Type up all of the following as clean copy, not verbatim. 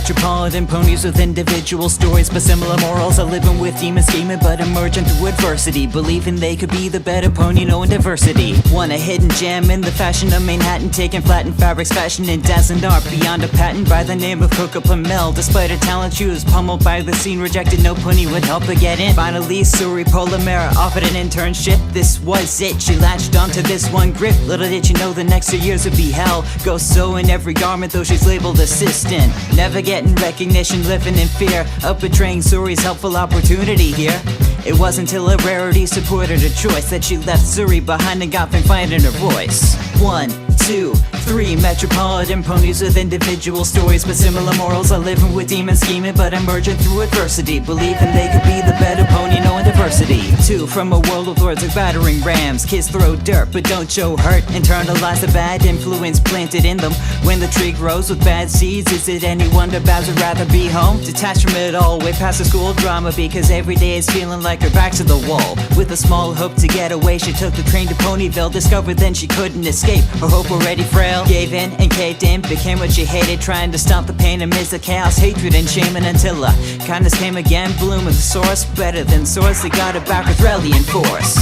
metropolitan ponies with individual stories but similar morals, are living with demons scheming but emerging through adversity, believing they could be the better pony, knowing diversity. Want a hidden gem in the fashion of Manhattan, taking flattened fabrics, fashion and dazzling art beyond a patent by the name of Coco Plamel. Despite her talent, she was pummeled by the scene, rejected, no pony would help her get in. Finally, Suri Polymera offered an internship, this was it, she latched onto this one grip. Little did she know the next 2 years would be hell. Go sew in every garment though she's labeled assistant, never getting recognition, living in fear of betraying Suri's helpful opportunity here. It wasn't till a rarity supported her choice that she left Suri behind and got finding her voice. 1, 2, 3 metropolitan ponies with individual stories but similar morals, are living with demons scheming but emerging through adversity, believing they could be the better pony, knowing diversity. 2 from a world of lords like battering rams, kids throw dirt but don't show hurt, internalize the bad influence planted in them. When the tree grows with bad seeds, is it any wonder Babs would rather be home? Detached from it all, way past the school drama, because every day is feeling like her back to the wall. With a small hope to get away, she took the train to Ponyville, discovered then she couldn't escape. Her hope already frail, gave in and caved in, became what she hated, trying to stop the pain amidst the chaos, hatred and shame, and until kindness came again, blooming the source, better than source, they got it back with Reliant force.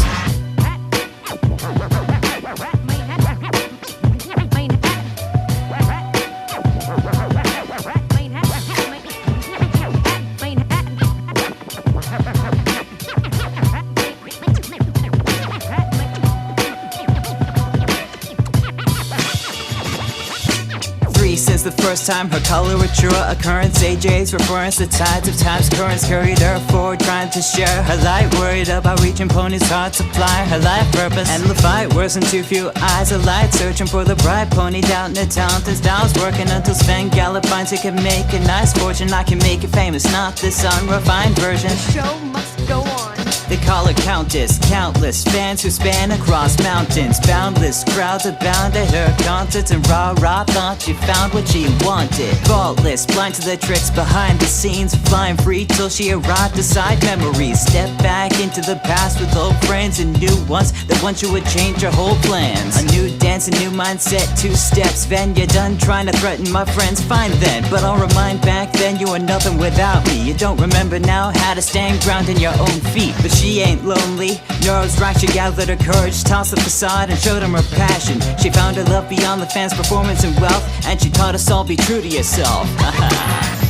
Since the first time her color a true occurrence, AJ's reference, the tides of time's currents carried her forward, trying to share her light, worried about reaching pony's heart supply, her life purpose, and the fight wasn't too few eyes alight, searching for the bright pony, doubting the talent and styles, working until Sven Gallop finds he can make a nice fortune. I can make it famous, not this unrefined version. The show must go on. They call her Countess, countless fans who span across mountains, boundless crowds abound at her concerts, and rah-rah thought she found what she wanted. Faultless, blind to the tricks behind the scenes, flying free till she arrived beside memories. Step back into the past with old friends and new ones that want you would change her whole plans. A new dance, a new mindset, 2 steps, then you're done trying to threaten my friends, fine then. But I'll remind back then you were nothing without me. You don't remember now how to stand ground in your own feet. But she ain't lonely, nerves racked, she gathered her courage, tossed the facade and showed them her passion. She found her love beyond the fans' performance and wealth, and she taught us all be true to yourself.